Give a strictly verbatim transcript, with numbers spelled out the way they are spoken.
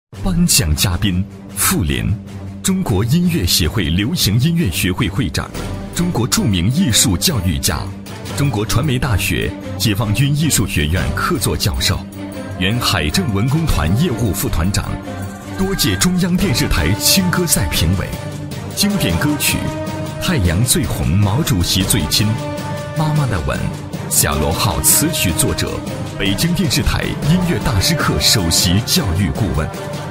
颁奖嘉宾傅林，中国音乐协会流行音乐学会会长，中国著名艺术教育家，中国传媒大学解放军艺术学院客座教授，原海政文工团业务副团长，多届中央电视台青歌赛评委，经典歌曲《太阳最红毛主席最亲》，妈妈的吻，小螺号词曲作者，北京电视台音乐大师课首席教育顾问。